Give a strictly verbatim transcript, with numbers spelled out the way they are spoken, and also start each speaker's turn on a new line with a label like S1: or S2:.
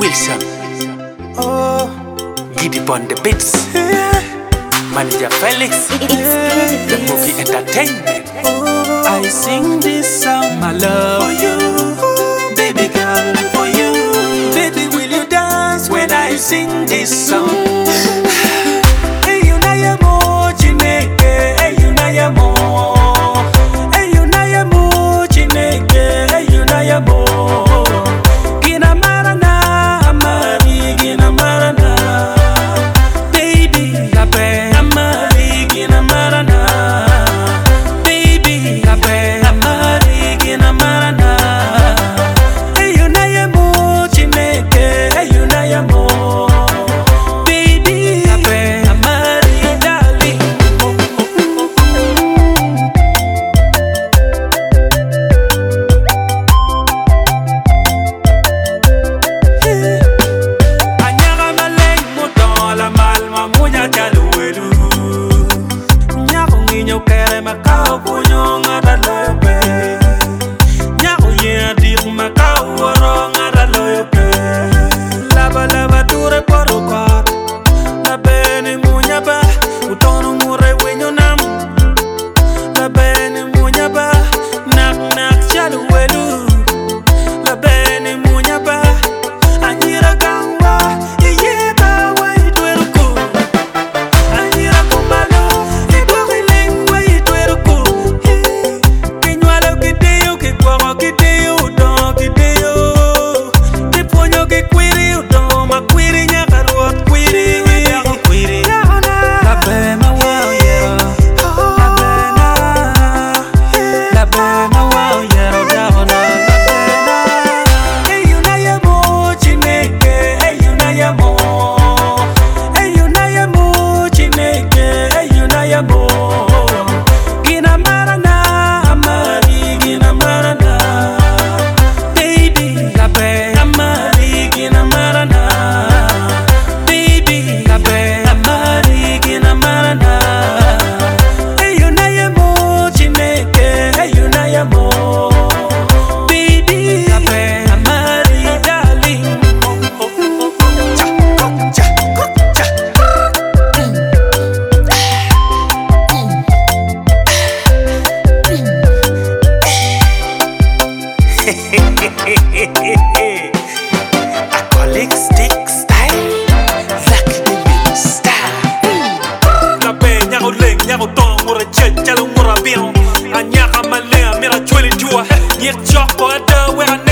S1: Wilson. Oh, Giddy on the beats. Manager Felix. The movie entertainment. I sing this song, my love, for you, baby girl, for you. Baby, will you dance when I sing this song? Hey, you know you're more Chineke. Hey, you know you're more. Hey, you know you're more Chineke. Hey, you know you're more. Gina marana, amari, gina marana. Baby, gabe, amari, gina marana. Baby, gabe, amari, gina marana. Hey, you know you're more Chineke. Hey, you know you're more. Baby, gabe, amari, darling. Anyara maleng mutola malma munya jaluelu. Nyako nginyo kere makao punyo ngata loyope. Nyako yedir makao woro ngata loyope. Laba laba ture porokot. Labene munya ba utono mure wenyo nam. Labene munya ba nak nak jaluelu. Labene munya ba anyira gangwa yeba wa itweruko. Anyira kumalo itweleng wa itweruko. Kinwalo kideyo kikwaro kideyo udon kideyo. Tiponyo kikwiri udon makwiri nyakarot kwiri yako kwiri. Labe mawao yero. Labe na. Labe mawao yero dahona. Hey, you know you're more Chineke. Hey, you know you're more. Hey, you know you're more Chineke. Hey, you know you're more. Gina marana, amari, gina marana. Baby, gabe, amari, gina marana. Baby, gabe, amari, gina marana. Hey, you know you're more Chineke. Hey, you know you're more. Baby, gabe, amari, darling. Cha, cha, cha. Alcoholic stick style, Lucky the big star. Gabe nyako leng nyako tong mura jet jalo mura bion. Anyaka malea mira chweli jua. Nyek choko ada wera